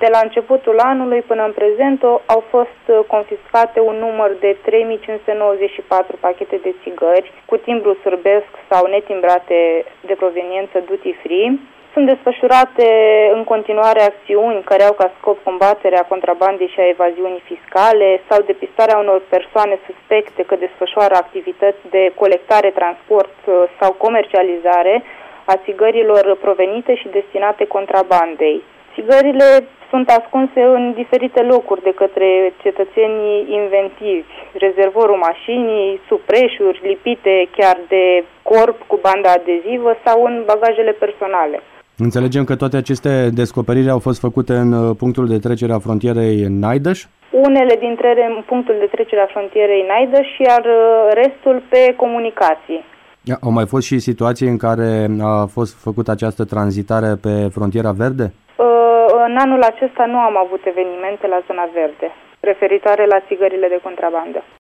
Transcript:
De la începutul anului până în prezent au fost confiscate un număr de 3594 pachete de țigări cu timbru sârbesc sau netimbrate de proveniență duty free. Sunt desfășurate în continuare acțiuni care au ca scop combaterea contrabandei și a evaziunii fiscale sau depistarea unor persoane suspecte că desfășoară activități de colectare, transport sau comercializare a țigărilor provenite și destinate contrabandei. Țigările sunt ascunse în diferite locuri de către cetățenii inventivi, rezervorul mașinii, sub preșuri, lipite chiar de corp cu bandă adezivă sau în bagajele personale. Înțelegem că toate aceste descoperiri au fost făcute în punctul de trecere a frontierei Năideș? Unele dintre ele în punctul de trecere a frontierei Năideș, iar restul pe comunicații. Au mai fost și situații în care a fost făcută această tranzitare pe frontiera verde? În anul acesta nu am avut evenimente la zona verde referitoare la țigările de contrabandă.